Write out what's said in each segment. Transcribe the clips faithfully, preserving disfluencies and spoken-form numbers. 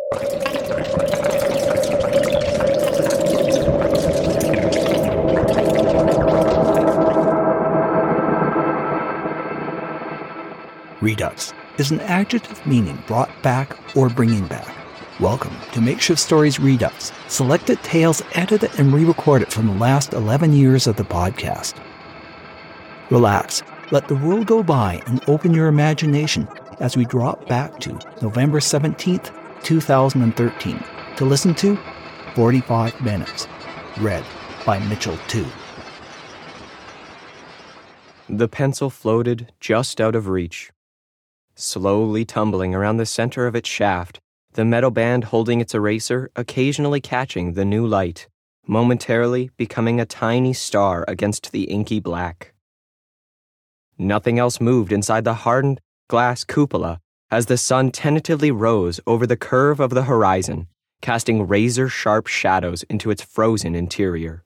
Redux is an adjective meaning brought back or bringing back. Welcome to Makeshift Stories Redux, selected tales edited and re-recorded from the last eleven years of the podcast. Relax, let the world go by and open your imagination as we drop back to November seventeenth, twenty thirteen to listen to forty-five minutes, read by Mitchell two. The pencil floated just out of reach. Slowly tumbling around the center of its shaft, the metal band holding its eraser occasionally catching the new light, momentarily becoming a tiny star against the inky black. Nothing else moved inside the hardened glass cupola as the sun tentatively rose over the curve of the horizon, casting razor-sharp shadows into its frozen interior.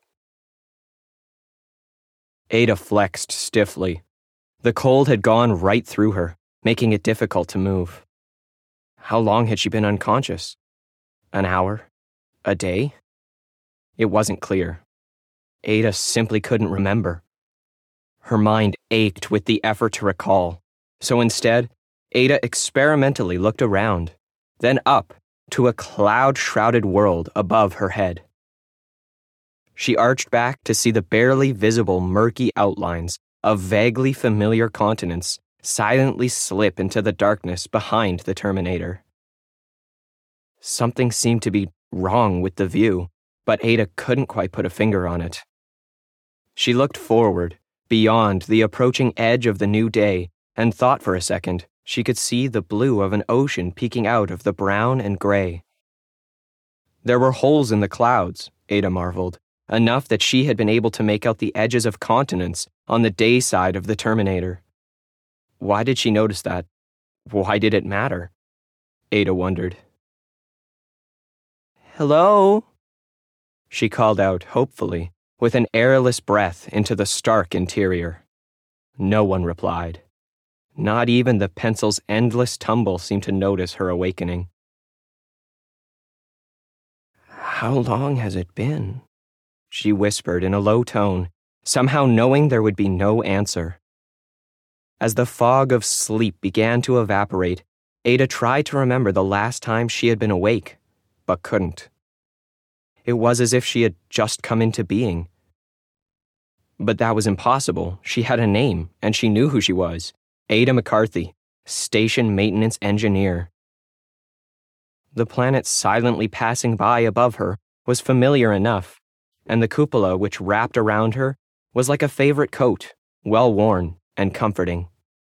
Ada flexed stiffly. The cold had gone right through her, making it difficult to move. How long had she been unconscious? An hour? A day? It wasn't clear. Ada simply couldn't remember. Her mind ached with the effort to recall, so instead, Ada experimentally looked around, then up to a cloud-shrouded world above her head. She arched back to see the barely visible murky outlines of vaguely familiar continents silently slip into the darkness behind the Terminator. Something seemed to be wrong with the view, but Ada couldn't quite put a finger on it. She looked forward, beyond the approaching edge of the new day, and thought for a second she could see the blue of an ocean peeking out of the brown and gray. There were holes in the clouds, Ada marveled, enough that she had been able to make out the edges of continents on the day side of the Terminator. Why did she notice that? Why did it matter? Ada wondered. "Hello?" She called out hopefully, with an airless breath into the stark interior. No one replied. Not even the pencil's endless tumble seemed to notice her awakening. "How long has it been?" she whispered in a low tone, somehow knowing there would be no answer. As the fog of sleep began to evaporate, Ada tried to remember the last time she had been awake, but couldn't. It was as if she had just come into being. But that was impossible. She had a name, and she knew who she was. Ada McCarthy, station maintenance engineer. The planet silently passing by above her was familiar enough, and the cupola which wrapped around her was like a favorite coat, well worn and comforting.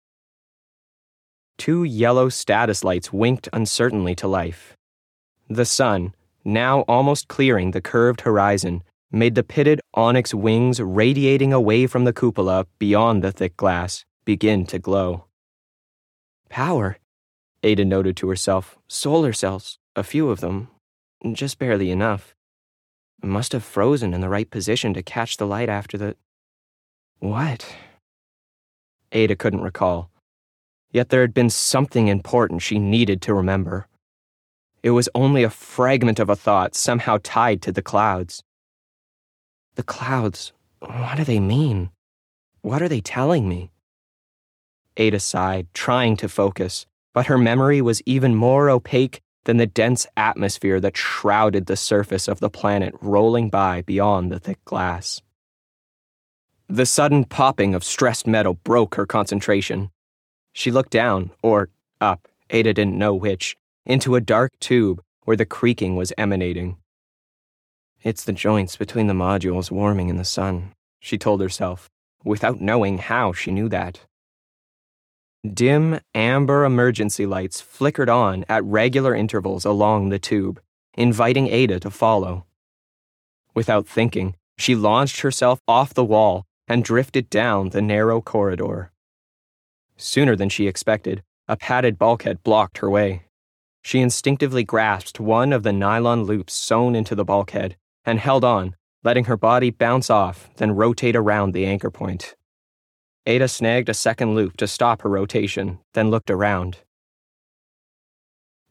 Two yellow status lights winked uncertainly to life. The sun, now almost clearing the curved horizon, made the pitted onyx wings radiating away from the cupola beyond the thick glass begin to glow. Power, Ada noted to herself. Solar cells, a few of them, just barely enough. Must have frozen in the right position to catch the light after the... What? Ada couldn't recall. Yet there had been something important she needed to remember. It was only a fragment of a thought somehow tied to the clouds. The clouds, what do they mean? What are they telling me? Ada sighed, trying to focus, but her memory was even more opaque than the dense atmosphere that shrouded the surface of the planet rolling by beyond the thick glass. The sudden popping of stressed metal broke her concentration. She looked down, or up, Ada didn't know which, into a dark tube where the creaking was emanating. It's the joints between the modules warming in the sun, she told herself, without knowing how she knew that. Dim, amber emergency lights flickered on at regular intervals along the tube, inviting Ada to follow. Without thinking, she launched herself off the wall and drifted down the narrow corridor. Sooner than she expected, a padded bulkhead blocked her way. She instinctively grasped one of the nylon loops sewn into the bulkhead and held on, letting her body bounce off, then rotate around the anchor point. Ada snagged a second loop to stop her rotation, then looked around.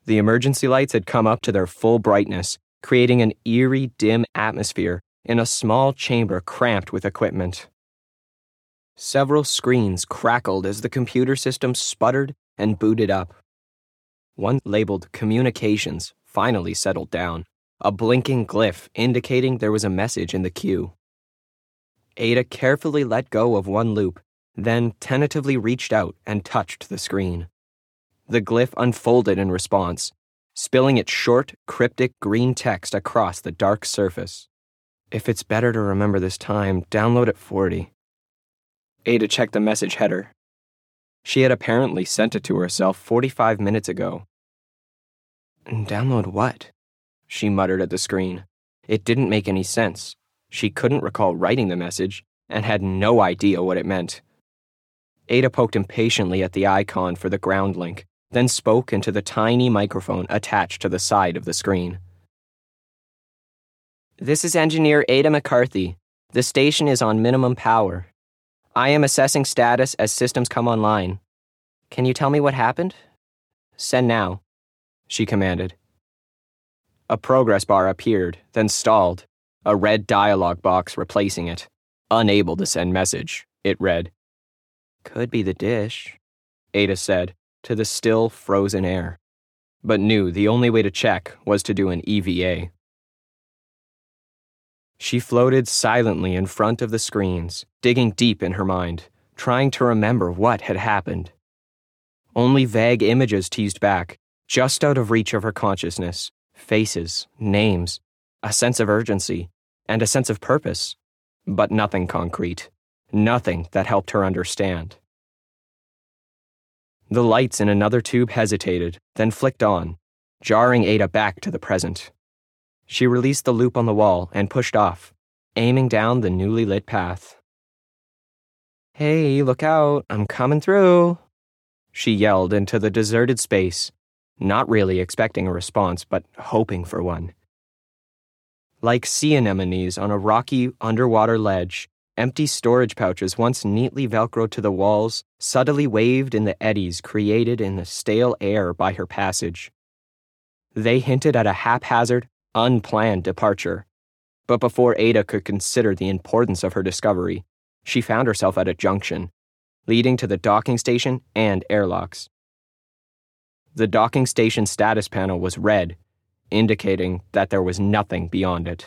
The emergency lights had come up to their full brightness, creating an eerie, dim atmosphere in a small chamber cramped with equipment. Several screens crackled as the computer system sputtered and booted up. One labeled Communications finally settled down, a blinking glyph indicating there was a message in the queue. Ada carefully let go of one loop, then tentatively reached out and touched the screen. The glyph unfolded in response, spilling its short, cryptic green text across the dark surface. If it's better to remember this time, download at forty. Ada checked the message header. She had apparently sent it to herself forty-five minutes ago. Download what? She muttered at the screen. It didn't make any sense. She couldn't recall writing the message and had no idea what it meant. Ada poked impatiently at the icon for the ground link, then spoke into the tiny microphone attached to the side of the screen. This is Engineer Ada McCarthy. The station is on minimum power. I am assessing status as systems come online. Can you tell me what happened? Send now, she commanded. A progress bar appeared, then stalled, a red dialog box replacing it. Unable to send message, it read. Could be the dish, Ada said, to the still, frozen air, but knew the only way to check was to do an E V A. She floated silently in front of the screens, digging deep in her mind, trying to remember what had happened. Only vague images teased back, just out of reach of her consciousness, faces, names, a sense of urgency, and a sense of purpose, but nothing concrete, nothing that helped her understand. The lights in another tube hesitated, then flicked on, jarring Ada back to the present. She released the loop on the wall and pushed off, aiming down the newly lit path. Hey, look out, I'm coming through, she yelled into the deserted space, not really expecting a response, but hoping for one. Like sea anemones on a rocky underwater ledge, empty storage pouches once neatly velcroed to the walls subtly waved in the eddies created in the stale air by her passage. They hinted at a haphazard, unplanned departure, but before Ada could consider the importance of her discovery, she found herself at a junction, leading to the docking station and airlocks. The docking station status panel was red, indicating that there was nothing beyond it.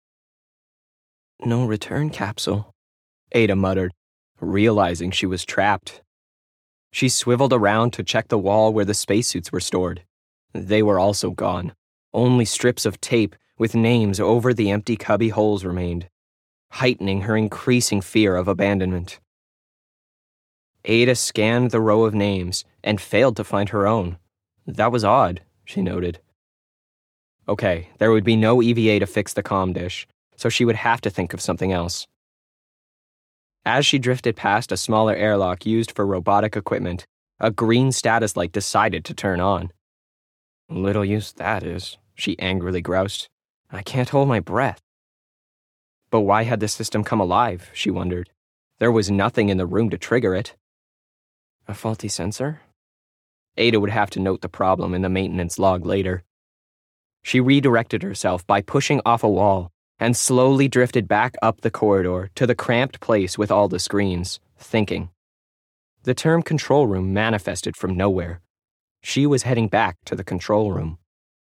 No return capsule, Ada muttered, realizing she was trapped. She swiveled around to check the wall where the spacesuits were stored. They were also gone. Only strips of tape with names over the empty cubby holes remained, heightening her increasing fear of abandonment. Ada scanned the row of names and failed to find her own. That was odd, she noted. Okay, there would be no E V A to fix the comm dish, so she would have to think of something else. As she drifted past a smaller airlock used for robotic equipment, a green status light decided to turn on. Little use that is, she angrily groused. I can't hold my breath. But why had the system come alive, she wondered. There was nothing in the room to trigger it. A faulty sensor? Ada would have to note the problem in the maintenance log later. She redirected herself by pushing off a wall and slowly drifted back up the corridor to the cramped place with all the screens, thinking. The term control room manifested from nowhere. She was heading back to the control room.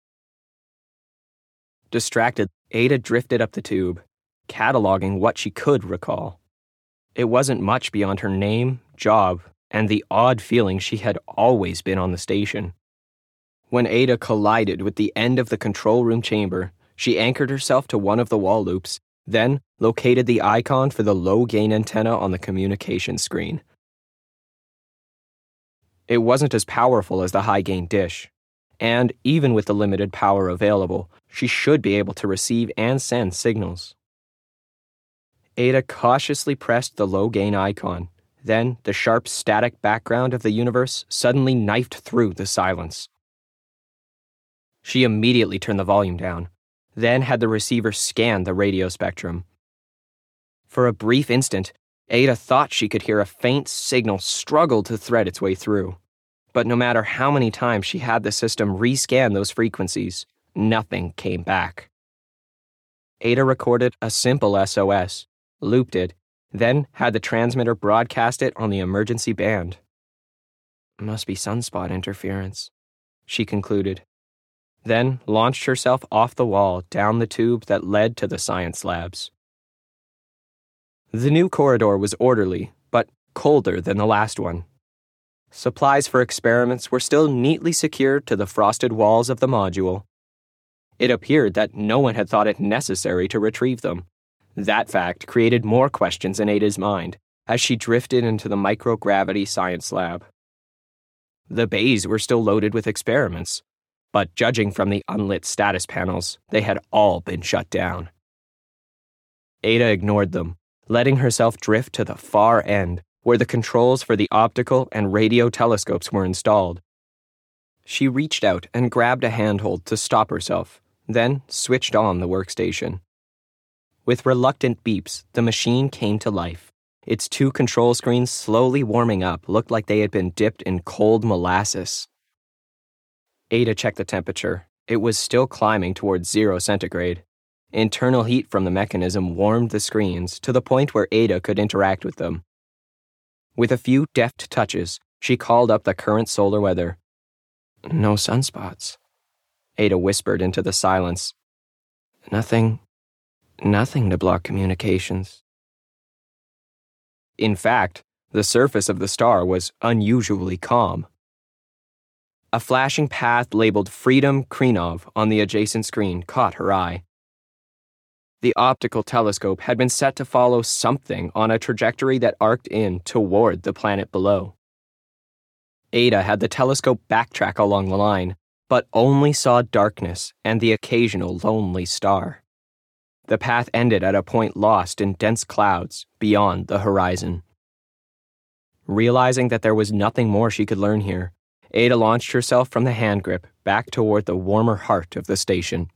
Distracted, Ada drifted up the tube, cataloging what she could recall. It wasn't much beyond her name, job, and the odd feeling she had always been on the station. When Ada collided with the end of the control room chamber, she anchored herself to one of the wall loops, then located the icon for the low-gain antenna on the communication screen. It wasn't as powerful as the high-gain dish, and even with the limited power available, she should be able to receive and send signals. Ada cautiously pressed the low-gain icon. Then the sharp static background of the universe suddenly knifed through the silence. She immediately turned the volume down, then had the receiver scan the radio spectrum. For a brief instant, Ada thought she could hear a faint signal struggle to thread its way through. but no matter how many times she had the system rescan those frequencies, nothing came back. Ada recorded a simple S O S, looped it, then had the transmitter broadcast it on the emergency band. Must be sunspot interference, she concluded, then launched herself off the wall down the tube that led to the science labs. The new corridor was orderly, but colder than the last one. Supplies for experiments were still neatly secured to the frosted walls of the module. It appeared that no one had thought it necessary to retrieve them. That fact created more questions in Ada's mind as she drifted into the microgravity science lab. The bays were still loaded with experiments, but judging from the unlit status panels, they had all been shut down. Ada ignored them, letting herself drift to the far end, where the controls for the optical and radio telescopes were installed. She reached out and grabbed a handhold to stop herself, then switched on the workstation. With reluctant beeps, the machine came to life. Its two control screens slowly warming up looked like they had been dipped in cold molasses. Ada checked the temperature. It was still climbing towards zero centigrade. Internal heat from the mechanism warmed the screens to the point where Ada could interact with them. With a few deft touches, she called up the current solar weather. No sunspots, Ada whispered into the silence. Nothing, nothing to block communications. In fact, the surface of the star was unusually calm. A flashing path labeled Freedom Krenov on the adjacent screen caught her eye. The optical telescope had been set to follow something on a trajectory that arced in toward the planet below. Ada had the telescope backtrack along the line, but only saw darkness and the occasional lonely star. The path ended at a point lost in dense clouds beyond the horizon. Realizing that there was nothing more she could learn here, Ada launched herself from the hand grip back toward the warmer heart of the station.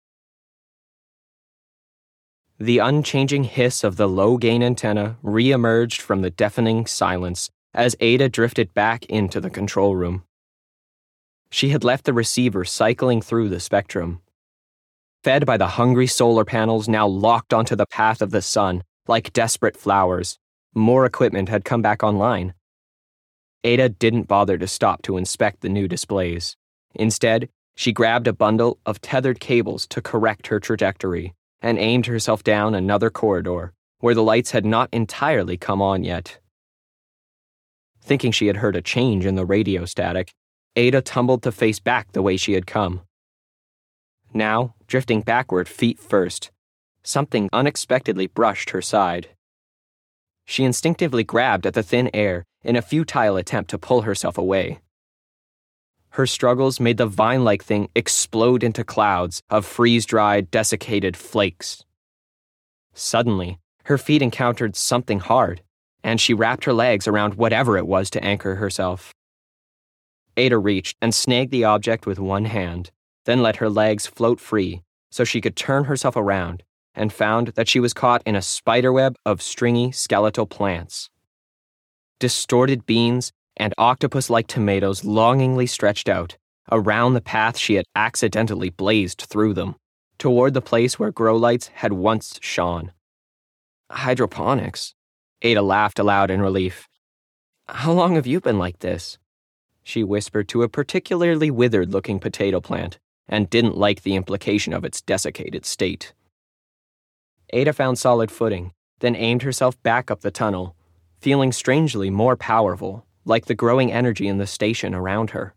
The unchanging hiss of the low-gain antenna re-emerged from the deafening silence as Ada drifted back into the control room. She had left the receiver cycling through the spectrum. Fed by the hungry solar panels now locked onto the path of the sun like desperate flowers, more equipment had come back online. Ada didn't bother to stop to inspect the new displays. Instead, she grabbed a bundle of tethered cables to correct her trajectory and aimed herself down another corridor where the lights had not entirely come on yet. Thinking she had heard a change in the radio static, Ada tumbled to face back the way she had come. Now, drifting backward feet first, something unexpectedly brushed her side. She instinctively grabbed at the thin air in a futile attempt to pull herself away. Her struggles made the vine-like thing explode into clouds of freeze-dried, desiccated flakes. Suddenly, her feet encountered something hard, and she wrapped her legs around whatever it was to anchor herself. Ada reached and snagged the object with one hand, then let her legs float free so she could turn herself around, and found that she was caught in a spiderweb of stringy skeletal plants. Distorted beans and octopus-like tomatoes longingly stretched out around the path she had accidentally blazed through them, toward the place where grow lights had once shone. Hydroponics? Ada laughed aloud in relief. How long have you been like this? She whispered to a particularly withered-looking potato plant, and didn't like the implication of its desiccated state. Ada found solid footing, then aimed herself back up the tunnel, feeling strangely more powerful, like the growing energy in the station around her.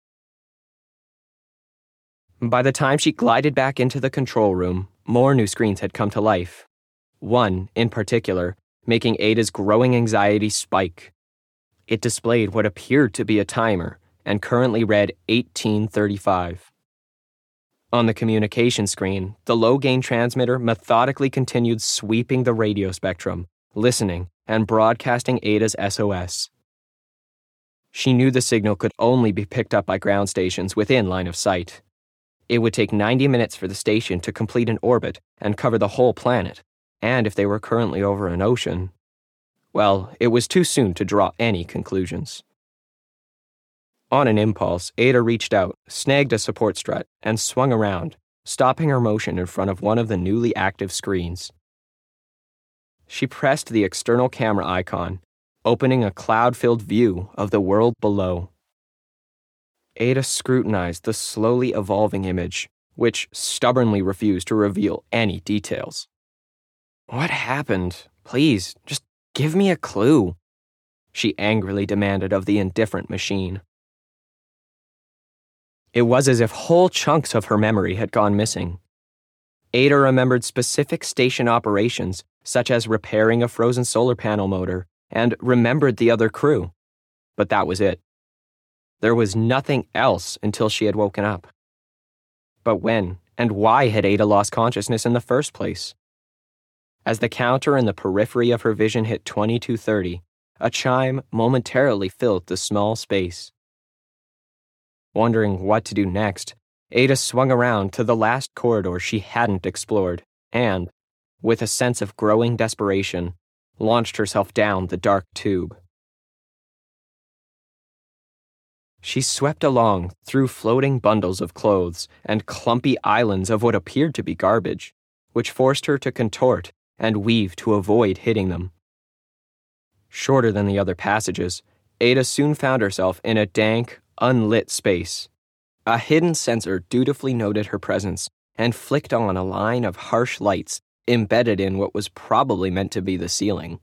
By the time she glided back into the control room, more new screens had come to life. One, in particular, making Ada's growing anxiety spike. It displayed what appeared to be a timer, and currently read eighteen thirty-five. On the communication screen, the low-gain transmitter methodically continued sweeping the radio spectrum, listening, and broadcasting Ada's S O S. She knew the signal could only be picked up by ground stations within line of sight. It would take ninety minutes for the station to complete an orbit and cover the whole planet, and if they were currently over an ocean, well, it was too soon to draw any conclusions. On an impulse, Ada reached out, snagged a support strut, and swung around, stopping her motion in front of one of the newly active screens. She pressed the external camera icon, opening a cloud-filled view of the world below. Ada scrutinized the slowly evolving image, which stubbornly refused to reveal any details. "What happened? Please, just give me a clue," she angrily demanded of the indifferent machine. It was as if whole chunks of her memory had gone missing. Ada remembered specific station operations, such as repairing a frozen solar panel motor, and remembered the other crew. But that was it. There was nothing else until she had woken up. But when and why had Ada lost consciousness in the first place? As the counter in the periphery of her vision hit twenty-two thirty, a chime momentarily filled the small space. Wondering what to do next, Ada swung around to the last corridor she hadn't explored and, with a sense of growing desperation, launched herself down the dark tube. She swept along through floating bundles of clothes and clumpy islands of what appeared to be garbage, which forced her to contort and weave to avoid hitting them. Shorter than the other passages, Ada soon found herself in a dank, unlit space. A hidden sensor dutifully noted her presence and flicked on a line of harsh lights embedded in what was probably meant to be the ceiling.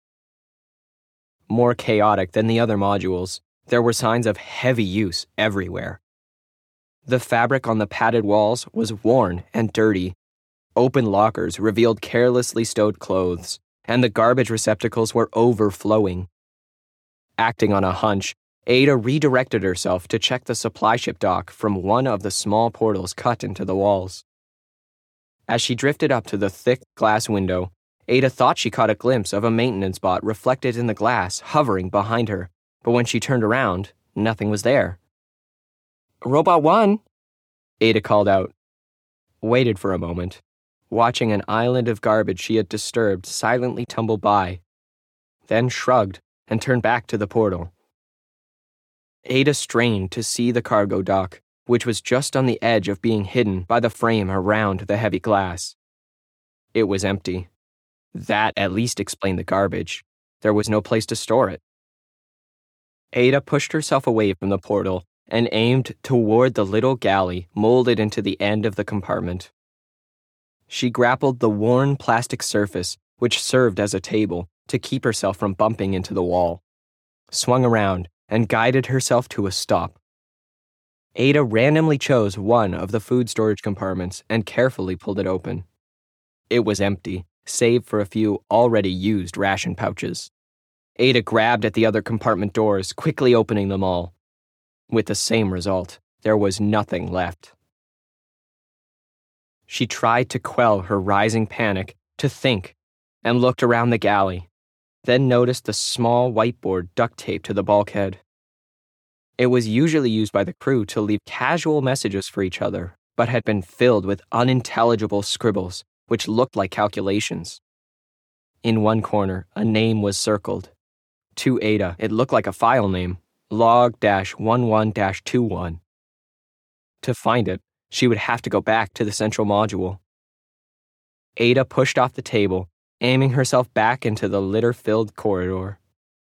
More chaotic than the other modules, there were signs of heavy use everywhere. The fabric on the padded walls was worn and dirty. Open lockers revealed carelessly stowed clothes, and the garbage receptacles were overflowing. Acting on a hunch, Ada redirected herself to check the supply ship dock from one of the small portals cut into the walls. As she drifted up to the thick glass window, Ada thought she caught a glimpse of a maintenance bot reflected in the glass hovering behind her, but when she turned around, nothing was there. "Robot one," Ada called out. Waited for a moment, watching an island of garbage she had disturbed silently tumble by, then shrugged and turned back to the portal. Ada strained to see the cargo dock, which was just on the edge of being hidden by the frame around the heavy glass. It was empty. That at least explained the garbage. There was no place to store it. Ada pushed herself away from the portal and aimed toward the little galley molded into the end of the compartment. She grappled the worn plastic surface, which served as a table, to keep herself from bumping into the wall, swung around, and guided herself to a stop. Ada randomly chose one of the food storage compartments and carefully pulled it open. It was empty, save for a few already used ration pouches. Ada grabbed at the other compartment doors, quickly opening them all. With the same result, there was nothing left. She tried to quell her rising panic, to think, and looked around the galley, then noticed the small whiteboard duct taped to the bulkhead. It was usually used by the crew to leave casual messages for each other, but had been filled with unintelligible scribbles, which looked like calculations. In one corner, a name was circled. To Ada, it looked like a file name, log one one two one. To find it, she would have to go back to the central module. Ada pushed off the table, aiming herself back into the litter-filled corridor.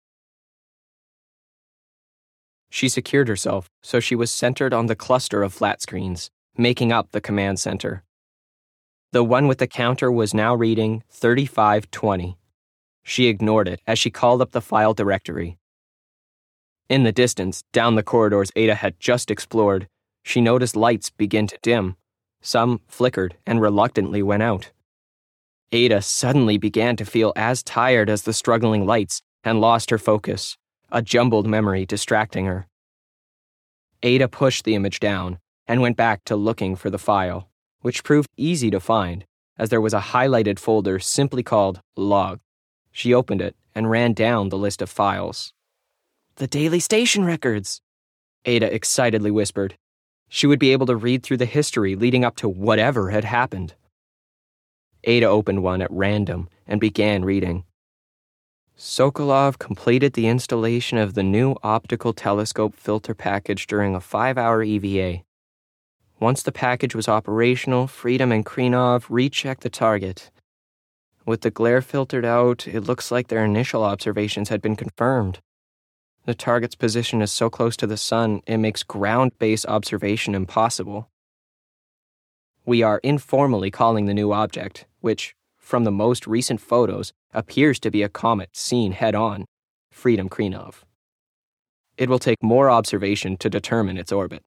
She secured herself so she was centered on the cluster of flat screens, making up the command center. The one with the counter was now reading thirty-five twenty. She ignored it as she called up the file directory. In the distance, down the corridors Ada had just explored, she noticed lights begin to dim. Some flickered and reluctantly went out. Ada suddenly began to feel as tired as the struggling lights and lost her focus, a jumbled memory distracting her. Ada pushed the image down and went back to looking for the file, which proved easy to find, as there was a highlighted folder simply called Log. She opened it and ran down the list of files. "The daily station records," Ada excitedly whispered. She would be able to read through the history leading up to whatever had happened. Ada opened one at random and began reading. Sokolov completed the installation of the new optical telescope filter package during a five-hour E V A. Once the package was operational, Freedom and Krenov rechecked the target. With the glare filtered out, it looks like their initial observations had been confirmed. The target's position is so close to the sun, it makes ground-based observation impossible. We are informally calling the new object, which, from the most recent photos, appears to be a comet seen head-on, Freedom Krenov. It will take more observation to determine its orbit.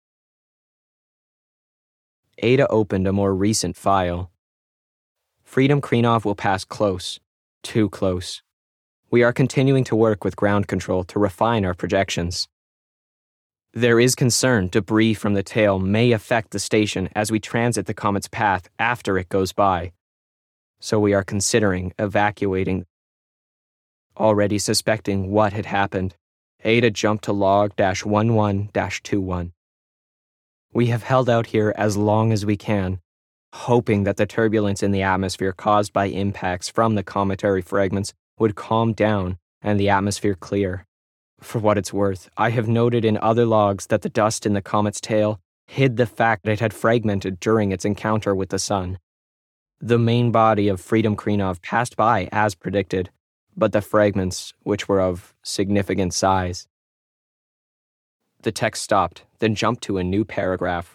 Ada opened a more recent file. Freedom Krenov will pass close, too close. We are continuing to work with ground control to refine our projections. There is concern debris from the tail may affect the station as we transit the comet's path after it goes by, so we are considering evacuating. Already suspecting what had happened, Ada jumped to log eleven twenty-one. We have held out here as long as we can, hoping that the turbulence in the atmosphere caused by impacts from the cometary fragments would calm down and the atmosphere clear. For what it's worth, I have noted in other logs that the dust in the comet's tail hid the fact that it had fragmented during its encounter with the sun. The main body of Freedom Krenov passed by as predicted, but the fragments, which were of significant size. The text stopped, then jumped to a new paragraph.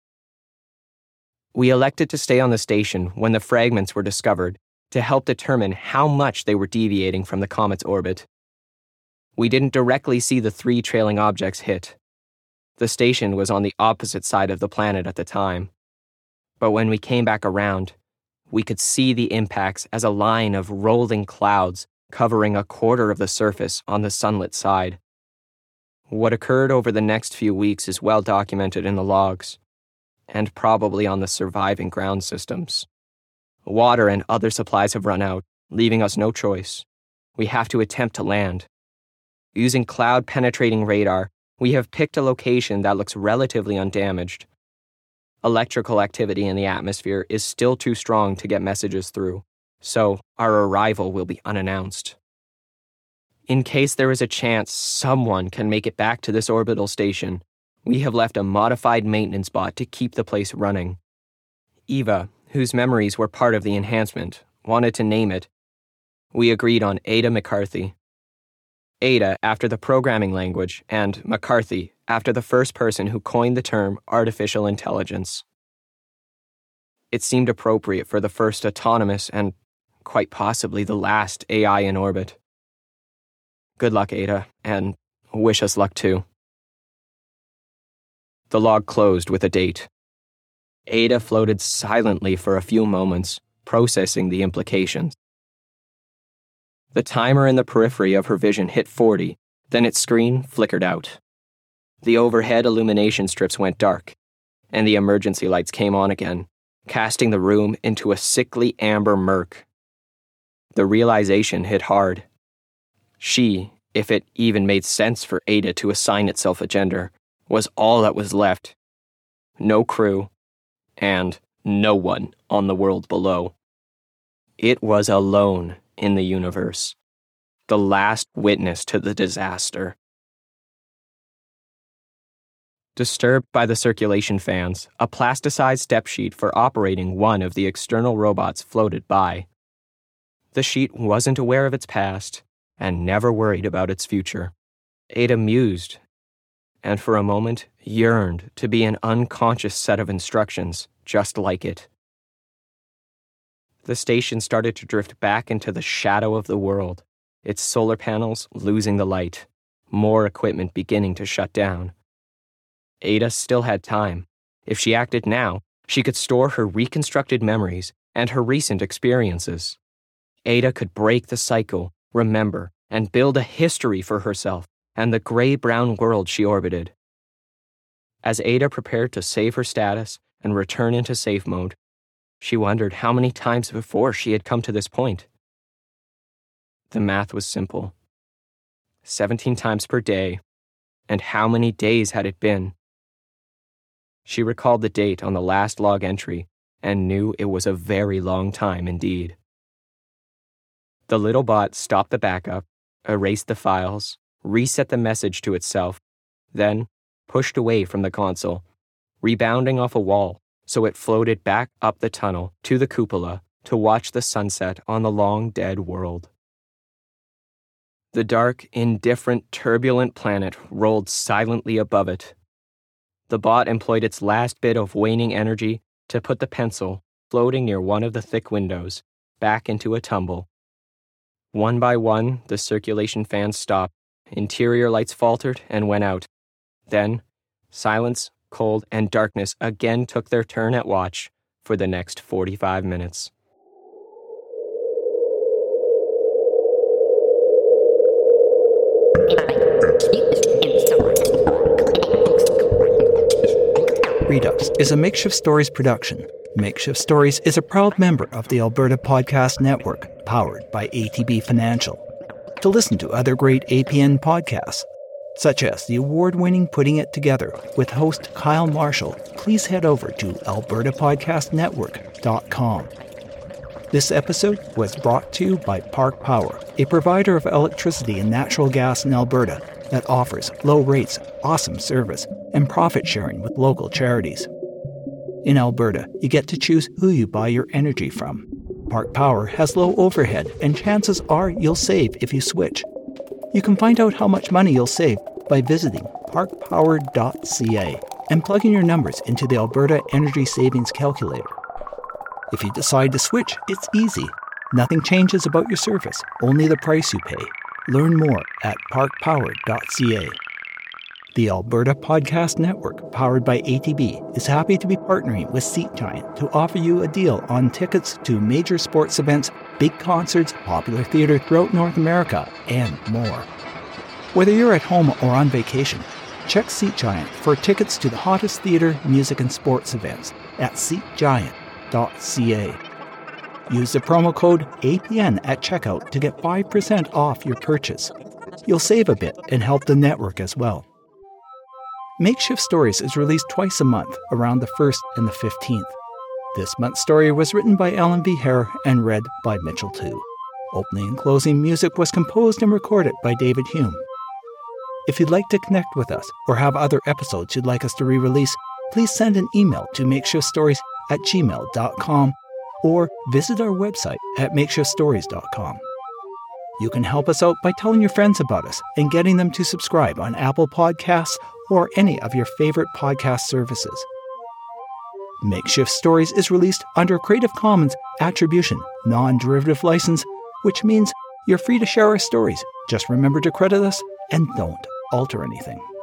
We elected to stay on the station when the fragments were discovered to help determine how much they were deviating from the comet's orbit. We didn't directly see the three trailing objects hit. The station was on the opposite side of the planet at the time. But when we came back around, we could see the impacts as a line of rolling clouds covering a quarter of the surface on the sunlit side. What occurred over the next few weeks is well documented in the logs, and probably on the surviving ground systems. Water and other supplies have run out, leaving us no choice. We have to attempt to land. Using cloud-penetrating radar, we have picked a location that looks relatively undamaged. Electrical activity in the atmosphere is still too strong to get messages through, so our arrival will be unannounced. In case there is a chance someone can make it back to this orbital station, we have left a modified maintenance bot to keep the place running. Eva, whose memories were part of the enhancement, wanted to name it. We agreed on Ada McCarthy. Ada after the programming language, and McCarthy after the first person who coined the term artificial intelligence. It seemed appropriate for the first autonomous and, quite possibly, the last A I in orbit. Good luck, Ada, and wish us luck too. The log closed with a date. Ada floated silently for a few moments, processing the implications. The timer in the periphery of her vision hit forty, then its screen flickered out. The overhead illumination strips went dark, and the emergency lights came on again, casting the room into a sickly amber murk. The realization hit hard. She, if it even made sense for Ada to assign itself a gender, was all that was left. No crew, and no one on the world below. It was alone in the universe, the last witness to the disaster. Disturbed by the circulation fans, a plasticized step sheet for operating one of the external robots floated by. The sheet wasn't aware of its past, and never worried about its future. Ada mused, and for a moment yearned to be an unconscious set of instructions just like it. The station started to drift back into the shadow of the world, its solar panels losing the light, more equipment beginning to shut down. Ada still had time. If she acted now, she could store her reconstructed memories and her recent experiences. Ada could break the cycle, remember, and build a history for herself and the gray-brown world she orbited. As Ada prepared to save her status and return into safe mode, she wondered how many times before she had come to this point. The math was simple. Seventeen times per day, and how many days had it been? She recalled the date on the last log entry and knew it was a very long time indeed. The little bot stopped the backup, erased the files, reset the message to itself, then pushed away from the console, rebounding off a wall so it floated back up the tunnel to the cupola to watch the sunset on the long dead world. The dark, indifferent, turbulent planet rolled silently above it. The bot employed its last bit of waning energy to put the pencil, floating near one of the thick windows, back into a tumble. One by one, the circulation fans stopped, interior lights faltered and went out. Then, silence, cold, and darkness again took their turn at watch for the next forty-five minutes. Redux is a Makeshift Stories production. Makeshift Stories is a proud member of the Alberta Podcast Network, powered by A T B Financial. To listen to other great A P N podcasts, such as the award-winning Putting It Together with host Kyle Marshall, please head over to alberta podcast network dot com. This episode was brought to you by Park Power, a provider of electricity and natural gas in Alberta that offers low rates, awesome service, and profit sharing with local charities. In Alberta, you get to choose who you buy your energy from. Park Power has low overhead, and chances are you'll save if you switch. You can find out how much money you'll save by visiting park power dot c a and plugging your numbers into the Alberta Energy Savings Calculator. If you decide to switch, it's easy. Nothing changes about your service, only the price you pay. Learn more at park power dot c a. The Alberta Podcast Network, powered by A T B, is happy to be partnering with Seat Giant to offer you a deal on tickets to major sports events, big concerts, popular theater throughout North America, and more. Whether you're at home or on vacation, check Seat Giant for tickets to the hottest theater, music, and sports events at seat giant dot c a. Use the promo code A P N at checkout to get five percent off your purchase. You'll save a bit and help the network as well. Makeshift Stories is released twice a month, around the first and the fifteenth. This month's story was written by Alan V. Hare and read by Mitchell Tu. Opening and closing music was composed and recorded by David Hume. If you'd like to connect with us or have other episodes you'd like us to re-release, please send an email to makeshiftstories at gmail dot com or visit our website at makeshift stories dot com. You can help us out by telling your friends about us and getting them to subscribe on Apple Podcasts or any of your favorite podcast services. Makeshift Stories is released under Creative Commons Attribution, Non-Derivative License, which means you're free to share our stories. Just remember to credit us and don't alter anything.